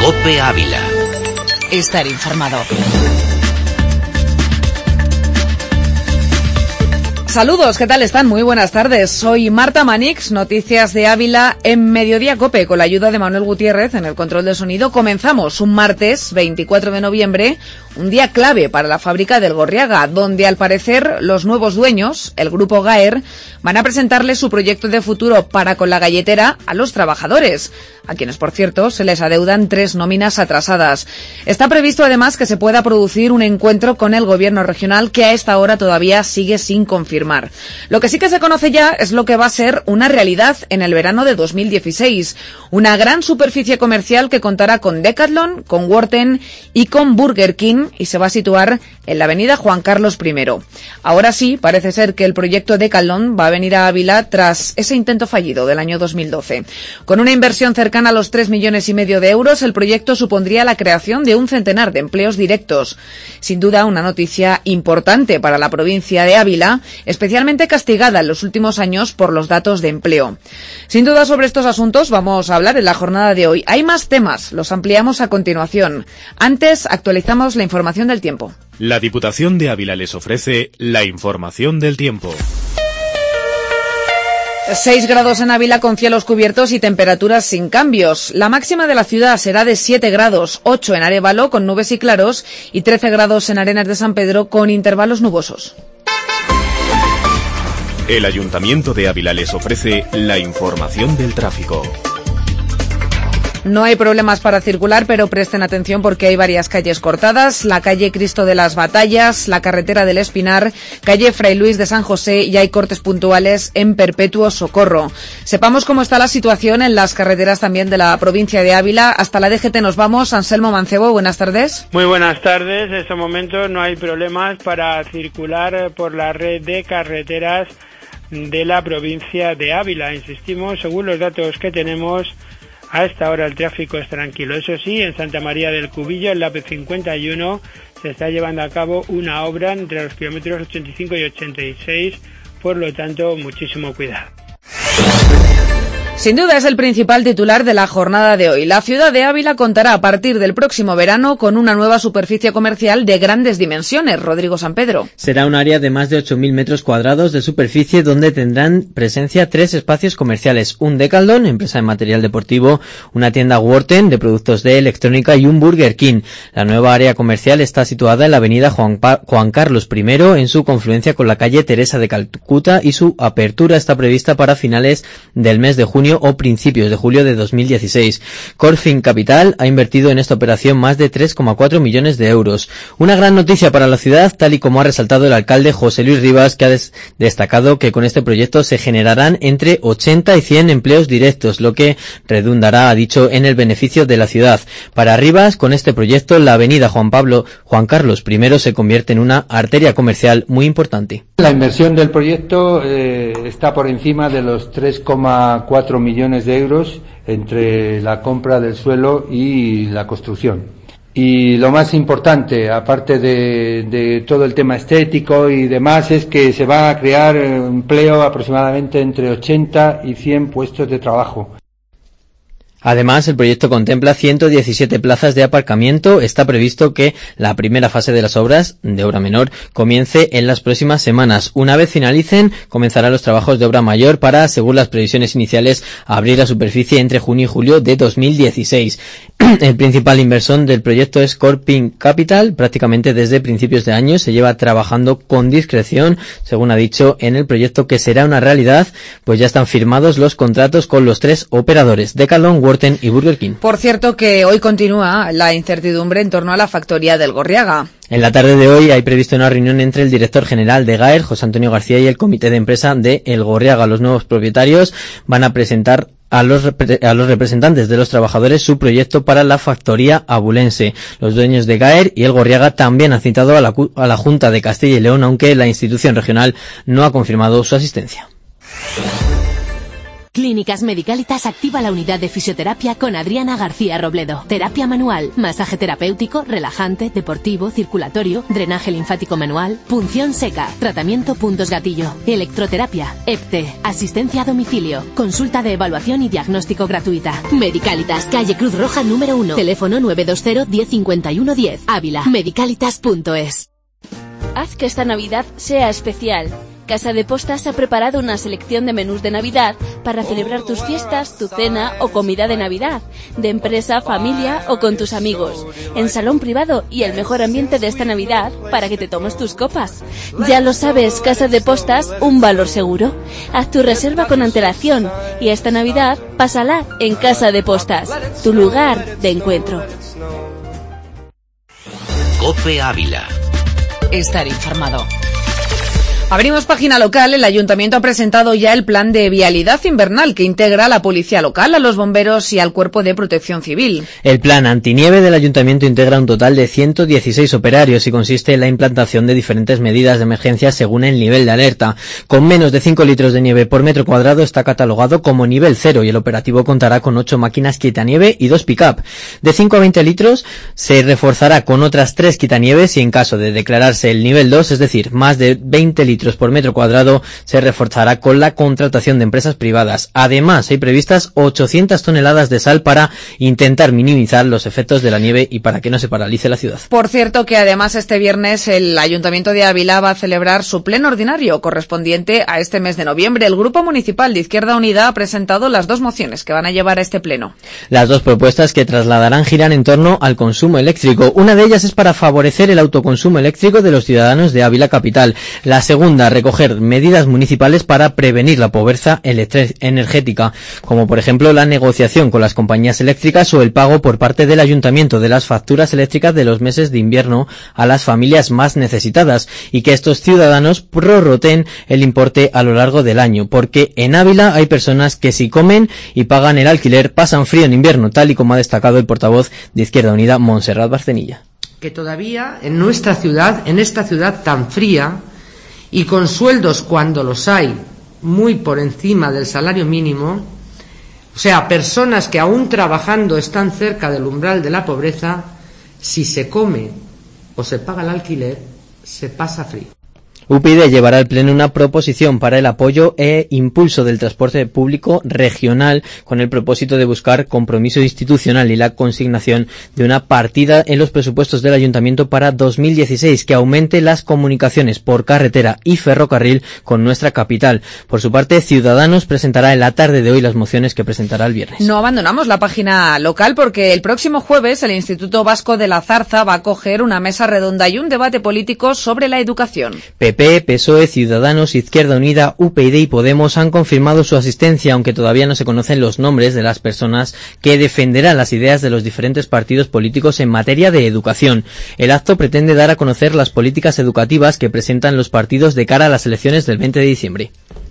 COPE Ávila. Estar informado. Saludos, ¿qué tal están? Muy buenas tardes. Soy Marta Manix, noticias de Ávila en Mediodía COPE. Con la ayuda de Manuel Gutiérrez en el control del sonido, comenzamos un martes 24 de noviembre, un día clave para la fábrica del Gorriaga, donde al parecer los nuevos dueños, el grupo Gaer, van a presentarle su proyecto de futuro para con la galletera a los trabajadores, a quienes, por cierto, se les adeudan 3 nóminas atrasadas. Está previsto además que se pueda producir un encuentro con el gobierno regional, que a esta hora todavía sigue sin confirmar. Lo que sí que se conoce ya es lo que va a ser una realidad en el verano de 2016. Una gran superficie comercial que contará con Decathlon, con Worten y con Burger King, y se va a situar en la avenida Juan Carlos I. Ahora sí, parece ser que el proyecto Decathlon va a venir a Ávila tras ese intento fallido del año 2012. Con una inversión cercana a los 3,5 millones de euros, el proyecto supondría la creación de un centenar de empleos directos. Sin duda, una noticia importante para la provincia de Ávila, especialmente castigada en los últimos años por los datos de empleo. Sin duda, sobre estos asuntos vamos a hablar en la jornada de hoy. Hay más temas, los ampliamos a continuación. Antes, actualizamos la información del tiempo. La Diputación de Ávila les ofrece la información del tiempo. 6 grados en Ávila con cielos cubiertos y temperaturas sin cambios. La máxima de la ciudad será de 7 grados, 8 en Arévalo con nubes y claros y 13 grados en Arenas de San Pedro con intervalos nubosos. El Ayuntamiento de Ávila les ofrece la información del tráfico. No hay problemas para circular, pero presten atención porque hay varias calles cortadas. La calle Cristo de las Batallas, la carretera del Espinar, calle Fray Luis de San José, y hay cortes puntuales en Perpetuo Socorro. Sepamos cómo está la situación en las carreteras también de la provincia de Ávila. Hasta la DGT nos vamos. Anselmo Mancebo, buenas tardes. Muy buenas tardes. En estos momentos no hay problemas para circular por la red de carreteras de la provincia de Ávila. Insistimos, según los datos que tenemos, a esta hora el tráfico es tranquilo. Eso sí, en Santa María del Cubillo, en la P51, se está llevando a cabo una obra entre los kilómetros 85 y 86, por lo tanto, muchísimo cuidado. Sin duda es el principal titular de la jornada de hoy. La ciudad de Ávila contará a partir del próximo verano con una nueva superficie comercial de grandes dimensiones. Rodrigo San Pedro. Será un área de más de 8.000 metros cuadrados de superficie donde tendrán presencia 3 espacios comerciales: un Decathlon, empresa de material deportivo, una tienda Worten de productos de electrónica y un Burger King. La nueva área comercial está situada en la avenida Juan Carlos I, en su confluencia con la calle Teresa de Calcuta, y su apertura está prevista para finales del mes de junio o principios de julio de 2016. Corfin Capital ha invertido en esta operación más de 3,4 millones de euros. Una gran noticia para la ciudad, tal y como ha resaltado el alcalde José Luis Rivas, que ha destacado que con este proyecto se generarán entre 80 y 100 empleos directos, lo que redundará, ha dicho, en el beneficio de la ciudad. Para Rivas, con este proyecto, la avenida Juan Carlos I se convierte en una arteria comercial muy importante. La inversión del proyecto está por encima de los 3,4 millones de euros entre la compra del suelo y la construcción. Y lo más importante, aparte de todo el tema estético y demás, es que se va a crear empleo aproximadamente entre 80 y 100 puestos de trabajo. Además, el proyecto contempla 117 plazas de aparcamiento. Está previsto que la primera fase de las obras, de obra menor, comience en las próximas semanas. Una vez finalicen, comenzarán los trabajos de obra mayor para, según las previsiones iniciales, abrir la superficie entre junio y julio de 2016. El principal inversor del proyecto es Corfin Capital. Prácticamente desde principios de año se lleva trabajando con discreción, según ha dicho, en el proyecto, que será una realidad, pues ya están firmados los contratos con los 3 operadores: Decathlon, Worten y Burger King. Por cierto, que hoy continúa la incertidumbre en torno a la factoría del Gorriaga. En la tarde de hoy hay previsto una reunión entre el director general de Gaer, José Antonio García, y el comité de empresa de El Gorriaga. Los nuevos propietarios van a presentar a los representantes de los trabajadores su proyecto para la factoría abulense. Los dueños de Gaer y El Gorriaga también han citado a la Junta de Castilla y León, aunque la institución regional no ha confirmado su asistencia. Clínicas Medicalitas activa la unidad de fisioterapia con Adriana García Robledo. Terapia manual, masaje terapéutico, relajante, deportivo, circulatorio, drenaje linfático manual, punción seca, tratamiento puntos gatillo, electroterapia, EPTE, asistencia a domicilio, consulta de evaluación y diagnóstico gratuita. Medicalitas, calle Cruz Roja número 1, teléfono 920 1051 10, Ávila, medicalitas.es. Haz que esta Navidad sea especial. Casa de Postas ha preparado una selección de menús de Navidad para celebrar tus fiestas, tu cena o comida de Navidad, de empresa, familia o con tus amigos, en salón privado y el mejor ambiente de esta Navidad para que te tomes tus copas. Ya lo sabes, Casa de Postas, un valor seguro. Haz tu reserva con antelación y esta Navidad pásala en Casa de Postas, tu lugar de encuentro. COPE Ávila. Estar informado. Abrimos página local. El Ayuntamiento ha presentado ya el plan de vialidad invernal que integra a la Policía Local, a los bomberos y al Cuerpo de Protección Civil. El plan antinieve del Ayuntamiento integra un total de 116 operarios y consiste en la implantación de diferentes medidas de emergencia según el nivel de alerta. Con menos de 5 litros de nieve por metro cuadrado está catalogado como nivel 0 y el operativo contará con 8 máquinas quitanieve y 2 pick-up. De 5 a 20 litros se reforzará con otras 3 quitanieves y en caso de declararse el nivel 2, es decir, más de 20 litros por metro cuadrado, se reforzará con la contratación de empresas privadas. Además, hay previstas 800 toneladas de sal para intentar minimizar los efectos de la nieve y para que no se paralice la ciudad. Por cierto que además este viernes el Ayuntamiento de Ávila va a celebrar su pleno ordinario correspondiente a este mes de noviembre. El Grupo Municipal de Izquierda Unida ha presentado las 2 mociones que van a llevar a este pleno. Las 2 propuestas que trasladarán giran en torno al consumo eléctrico. Una de ellas es para favorecer el autoconsumo eléctrico de los ciudadanos de Ávila capital. La segunda, recoger medidas municipales para prevenir la pobreza energética, como por ejemplo la negociación con las compañías eléctricas o el pago por parte del Ayuntamiento de las facturas eléctricas de los meses de invierno a las familias más necesitadas y que estos ciudadanos prorroten el importe a lo largo del año, porque en Ávila hay personas que si comen y pagan el alquiler pasan frío en invierno, tal y como ha destacado el portavoz de Izquierda Unida, Montserrat Barcenilla. Que todavía en nuestra ciudad, en esta ciudad tan fría, y con sueldos cuando los hay muy por encima del salario mínimo, o sea, personas que aún trabajando están cerca del umbral de la pobreza, si se come o se paga el alquiler, se pasa frío. UPyD llevará al Pleno una proposición para el apoyo e impulso del transporte público regional con el propósito de buscar compromiso institucional y la consignación de una partida en los presupuestos del Ayuntamiento para 2016 que aumente las comunicaciones por carretera y ferrocarril con nuestra capital. Por su parte, Ciudadanos presentará en la tarde de hoy las mociones que presentará el viernes. No abandonamos la página local porque el próximo jueves el Instituto Vasco de la Zarza va a acoger una mesa redonda y un debate político sobre la educación. PP, PSOE, Ciudadanos, Izquierda Unida, UPyD y Podemos han confirmado su asistencia, aunque todavía no se conocen los nombres de las personas que defenderán las ideas de los diferentes partidos políticos en materia de educación. El acto pretende dar a conocer las políticas educativas que presentan los partidos de cara a las elecciones del 20 de diciembre.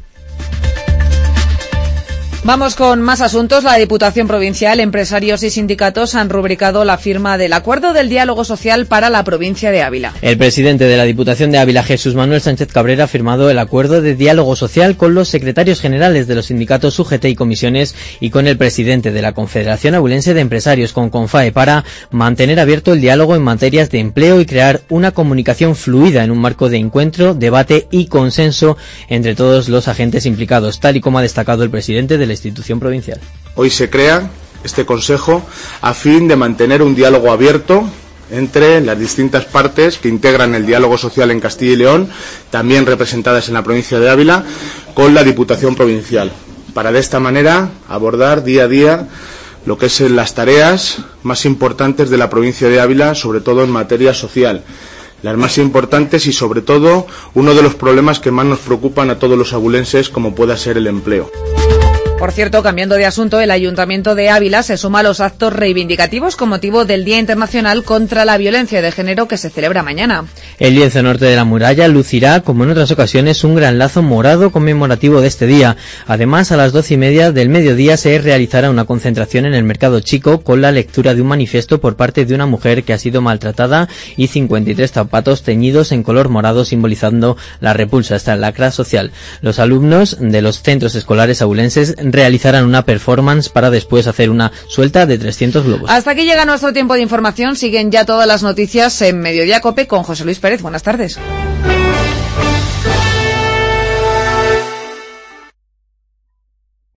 Vamos con más asuntos. La Diputación Provincial, empresarios y sindicatos han rubricado la firma del Acuerdo del Diálogo Social para la provincia de Ávila. El presidente de la Diputación de Ávila, Jesús Manuel Sánchez Cabrera, ha firmado el Acuerdo de Diálogo Social con los secretarios generales de los sindicatos UGT y comisiones y con el presidente de la Confederación Abulense de Empresarios, con CONFAE, para mantener abierto el diálogo en materias de empleo y crear una comunicación fluida en un marco de encuentro, debate y consenso entre todos los agentes implicados, tal y como ha destacado el presidente de la institución provincial. Hoy se crea este consejo a fin de mantener un diálogo abierto entre las distintas partes que integran el diálogo social en Castilla y León, también representadas en la provincia de Ávila, con la Diputación Provincial, para de esta manera abordar día a día lo que son las tareas más importantes de la provincia de Ávila, sobre todo en materia social. Las más importantes y sobre todo uno de los problemas que más nos preocupan a todos los abulenses, como pueda ser el empleo. Por cierto, cambiando de asunto, el Ayuntamiento de Ávila se suma a los actos reivindicativos con motivo del Día Internacional contra la Violencia de Género que se celebra mañana. El lienzo norte de la muralla lucirá, como en otras ocasiones, un gran lazo morado conmemorativo de este día. Además, a las 12:30 del mediodía se realizará una concentración en el Mercado Chico con la lectura de un manifiesto por parte de una mujer que ha sido maltratada y 53 zapatos teñidos en color morado simbolizando la repulsa a esta lacra social. Los alumnos de los centros escolares abulenses realizarán una performance para después hacer una suelta de 300 globos. Hasta aquí llega nuestro tiempo de información. Siguen ya todas las noticias en Mediodía COPE con José Luis Pérez. Buenas tardes.